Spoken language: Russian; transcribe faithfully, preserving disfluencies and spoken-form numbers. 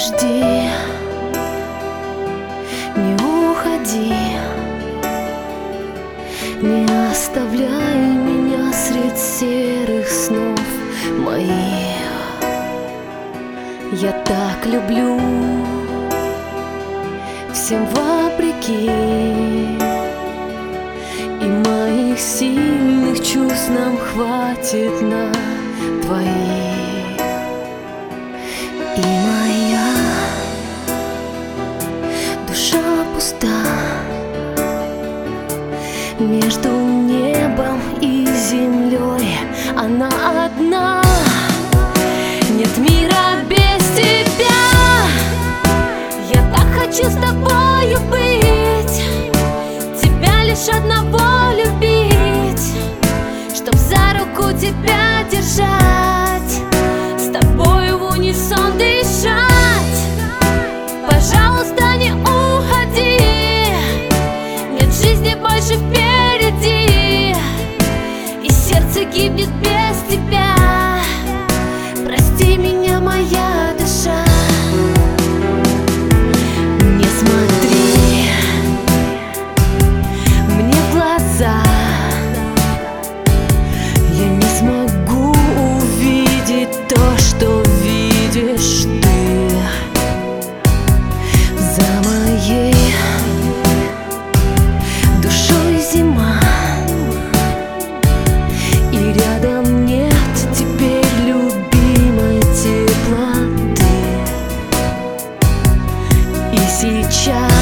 Подожди, не уходи, не оставляй меня средь серых снов моих. Я так люблю, всем вопреки, и моих сильных чувств нам хватит на двоих. И моя душа пуста между небом и землей, она одна. Нет мира без тебя. Я так хочу с тобою быть, тебя лишь одного любить, чтоб за руку тебя держать, с тобою в унисон дышать. Пожалуйста, не уходи, нет жизни больше впереди, и сердце гибнет без тебя. Прости меня, моя душа. Не смотри мне в глаза, я не смогу увидеть то, что видишь ты. За моей душой зима, и рядом нет теперь теплоты. И сейчас